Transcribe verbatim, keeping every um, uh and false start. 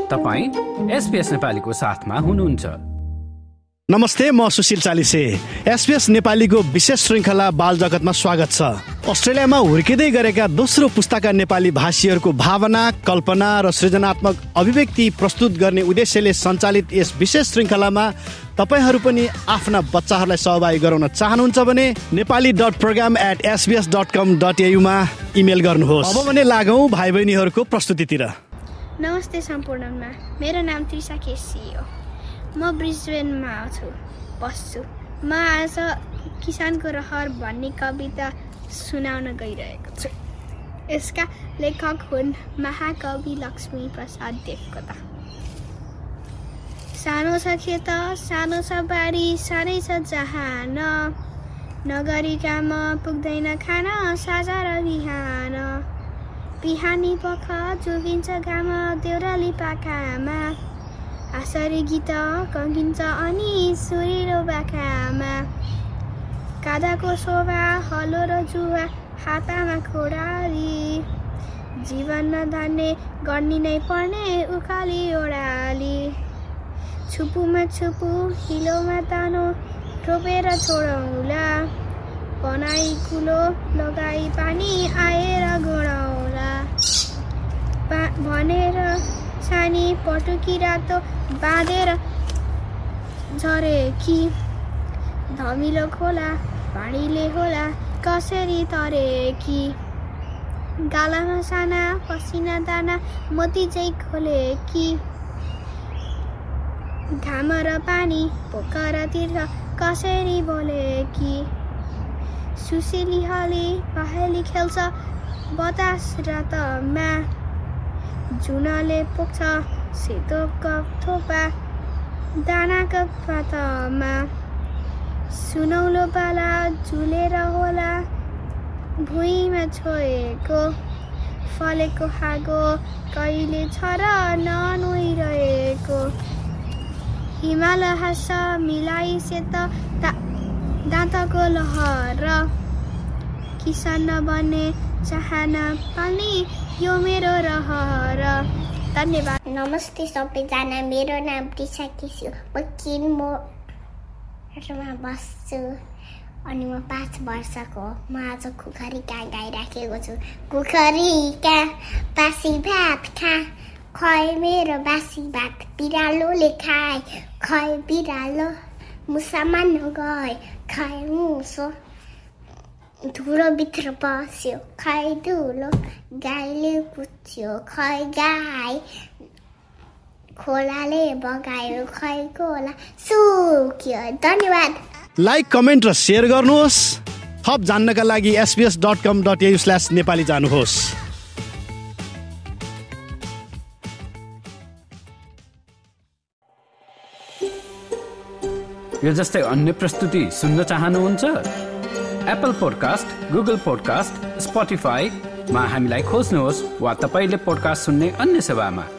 तपाईं एसपीएस नेपालीको साथमा हुनुहुन्छ। नमस्ते, म सुशील चालिसे। एसपीएस नेपालीको विशेष श्रृङ्खला बाल जगतमा स्वागत छ। अस्ट्रेलियामा हुर्किँदै गरेका दोस्रो पुस्ताका नेपाली भाषीहरूको भावना, कल्पना र सृजनात्मक अभिव्यक्ति प्रस्तुत गर्ने उद्देश्यले सञ्चालित यस विशेष श्रृङ्खलामा तपाईहरू पनि आफ्ना बच्चाहरूलाई सहभागी गराउन चाहनुहुन्छ भने Nepali dot program at SBS dot com dot एयूमा इमेल गर्नुहोस्। अब भने लागौँ भाइ बहिनीहरूको प्रस्तुतितिर। नमस्ते सम्पूर्णमा, मेरो नाम त्रिसा केसी हो। म ब्रिस्बेनमा छु बस्छु। म आज किसानको रहर भन्ने कविता सुनाउन गइरहेको छु। यसका लेखक हुन् महाकवि लक्ष्मी प्रसाद देवकोटा। सानो छ खेत, सानो छ बारी, सानै छ जहान, नगरी काम पुग्दैन खान साझा र बिहान। बिहानी पख जोगिन्छ घाम देउराली पाखामा, आसरी गीत कङ्गिन्छ अनि सुरिलो बाखामा। कादाको शोभा हलो र जुवा हातामा खोडाली, जीवन नधान्ने गर्नी नै पर्ने उकाली ओडाली। छुपुमा छुपु हिलोमा तानो रोपेर छोडौला, बनाई कुलो लगाई पानी आएर गोडाउला। भनेर सानी पटुकी रातो बाँधेर झरेकी, धमिलो खोला पानीले होला कसरी तरेकी। गालामा साना पसिना दाना मोती चाहिँ खोलेकी, घाम र पानी पोखरा तीर्थ कसरी बोलेकी। सुशीली हली पहेली खेल्छ बतास रातमा, जुनले पुग्छ सेतो कप थोपा दानाको पातमा। सुनौलो बाला झुलेर होला भुइँमा छोएको, फलेको हाँगो कहिले छ र ननुहाइरहेको। हिमाल हाँस मिलाई सेत दाँतको लहर, किसान नबन्ने चाहना पाल्ने यो मेरो रहर। धन्यवाद। नमस्ते सबैजना, मेरो नाम त्रिसा केसी हो। म किनमोरमा बस्छु अनि म पाँच वर्षको हो। म आज खुखरी कहाँ गाइराखेको छु। खुखरी कहाँ बासी भात खा, खै मेरो बासी भात बिरालोले खाए। खै बिरालो मुसा मान्न गए, खै मुसो धुलो भित्र बस्यो। खै धुलो गाईले पुछ्यो, खै गाई खोलाले बगायो। खै खोला सुक्यो। धन्यवाद। लाइक, कमेन्ट र सेयर गर्नुहोस्। थप जान्नका लागि SBS dot com dot AU slash Nepali जानुहोस्। यो जस्तै अन्य प्रस्तुति सुन्न चाहनुहुन्छ? एप्पल पोडकास्ट, गुगल पोडकास्ट, स्पोटिफाईमा हामीलाई खोज्नुहोस् वा तपाईले पोडकास्ट सुन्ने अन्य सेवामा।